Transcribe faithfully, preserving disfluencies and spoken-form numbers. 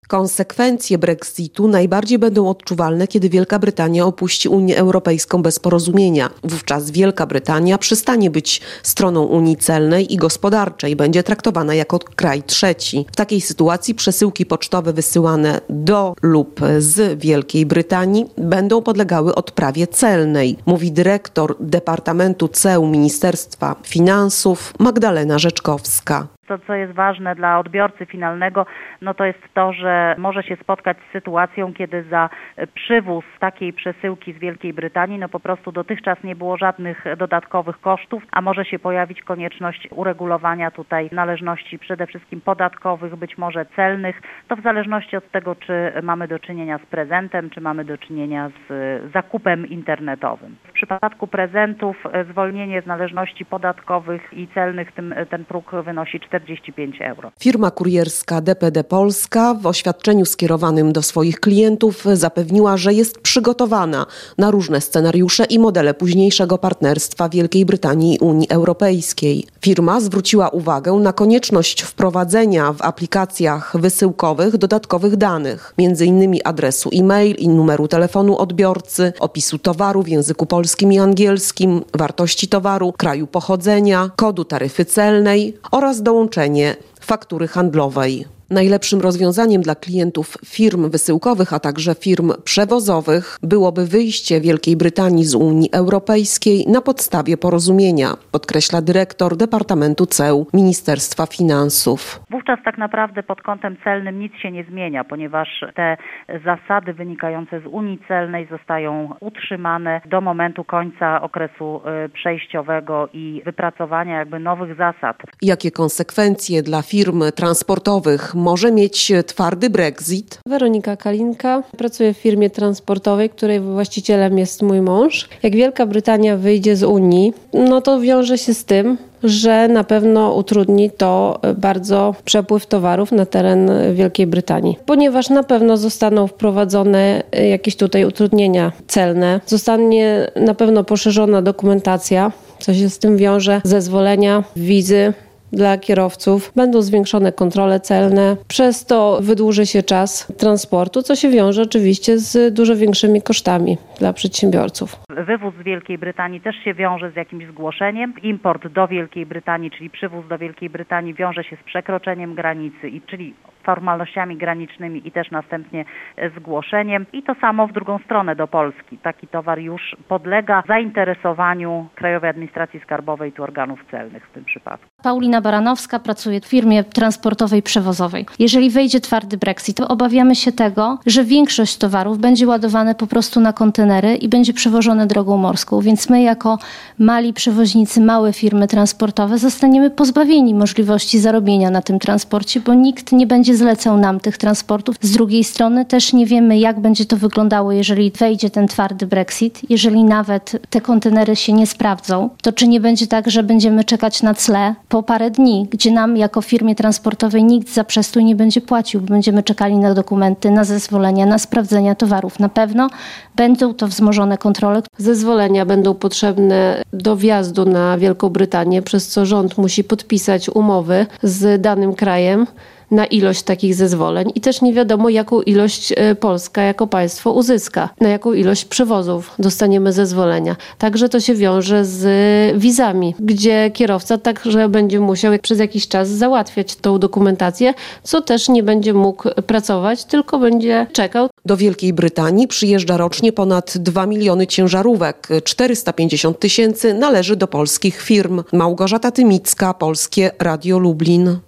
Konsekwencje Brexitu najbardziej będą odczuwalne, kiedy Wielka Brytania opuści Unię Europejską bez porozumienia. Wówczas Wielka Brytania przestanie być stroną Unii celnej i gospodarczej, będzie traktowana jako kraj trzeci. W takiej sytuacji przesyłki pocztowe wysyłane do lub z Wielkiej Brytanii będą podlegały odprawie celnej, mówi dyrektor Departamentu C E U Ministerstwa Finansów Magdalena Rzeczkowska. To, co jest ważne dla odbiorcy finalnego, no to jest to, że może się spotkać z sytuacją, kiedy za przywóz takiej przesyłki z Wielkiej Brytanii, no po prostu dotychczas nie było żadnych dodatkowych kosztów, a może się pojawić konieczność uregulowania tutaj należności przede wszystkim podatkowych, być może celnych, to w zależności od tego, czy mamy do czynienia z prezentem, czy mamy do czynienia z zakupem internetowym. W przypadku prezentów zwolnienie z należności podatkowych i celnych, tym, ten próg wynosi czterdzieści pięć euro. Firma kurierska D P D Polska w oświadczeniu skierowanym do swoich klientów zapewniła, że jest przygotowana na różne scenariusze i modele późniejszego partnerstwa Wielkiej Brytanii i Unii Europejskiej. Firma zwróciła uwagę na konieczność wprowadzenia w aplikacjach wysyłkowych dodatkowych danych, między innymi adresu e-mail i numeru telefonu odbiorcy, opisu towaru w języku polskim i angielskim, wartości towaru, kraju pochodzenia, kodu taryfy celnej oraz dołączenie faktury handlowej. Najlepszym rozwiązaniem dla klientów firm wysyłkowych, a także firm przewozowych byłoby wyjście Wielkiej Brytanii z Unii Europejskiej na podstawie porozumienia, podkreśla dyrektor Departamentu C E U Ministerstwa Finansów. Wówczas tak naprawdę pod kątem celnym nic się nie zmienia, ponieważ te zasady wynikające z Unii Celnej zostają utrzymane do momentu końca okresu przejściowego i wypracowania jakby nowych zasad. Jakie konsekwencje dla firm transportowych może mieć twardy Brexit? Weronika Kalinka. Pracuję w firmie transportowej, której właścicielem jest mój mąż. Jak Wielka Brytania wyjdzie z Unii, no to wiąże się z tym, że na pewno utrudni to bardzo przepływ towarów na teren Wielkiej Brytanii. Ponieważ na pewno zostaną wprowadzone jakieś tutaj utrudnienia celne, zostanie na pewno poszerzona dokumentacja, co się z tym wiąże, zezwolenia, wizy dla kierowców, będą zwiększone kontrole celne, przez to wydłuży się czas transportu, co się wiąże oczywiście z dużo większymi kosztami dla przedsiębiorców. Wywóz z Wielkiej Brytanii też się wiąże z jakimś zgłoszeniem. Import do Wielkiej Brytanii, czyli przywóz do Wielkiej Brytanii wiąże się z przekroczeniem granicy, i czyli formalnościami granicznymi i też następnie zgłoszeniem. I to samo w drugą stronę do Polski. Taki towar już podlega zainteresowaniu Krajowej Administracji Skarbowej i organów celnych w tym przypadku. Paulina Baranowska pracuje w firmie transportowej przewozowej. Jeżeli wejdzie twardy Brexit, to obawiamy się tego, że większość towarów będzie ładowane po prostu na kontenery i będzie przewożone drogą morską, więc my jako mali przewoźnicy, małe firmy transportowe zostaniemy pozbawieni możliwości zarobienia na tym transporcie, bo nikt nie będzie zlecał nam tych transportów. Z drugiej strony też nie wiemy, jak będzie to wyglądało, jeżeli wejdzie ten twardy Brexit. Jeżeli nawet te kontenery się nie sprawdzą, to czy nie będzie tak, że będziemy czekać na cle po parę dni, gdzie nam jako firmie transportowej nikt za przestój nie będzie płacił, bo będziemy czekali na dokumenty, na zezwolenia, na sprawdzenia towarów. Na pewno będą to wzmożone kontrole. Zezwolenia będą potrzebne do wjazdu na Wielką Brytanię, przez co rząd musi podpisać umowy z danym krajem na ilość takich zezwoleń i też nie wiadomo, jaką ilość Polska jako państwo uzyska, na jaką ilość przewozów dostaniemy zezwolenia. Także to się wiąże z wizami, gdzie kierowca także będzie musiał przez jakiś czas załatwiać tą dokumentację, co też nie będzie mógł pracować, tylko będzie czekał. Do Wielkiej Brytanii przyjeżdża rocznie ponad dwa miliony ciężarówek. czterysta pięćdziesiąt tysięcy należy do polskich firm. Małgorzata Tymicka, Polskie Radio Lublin.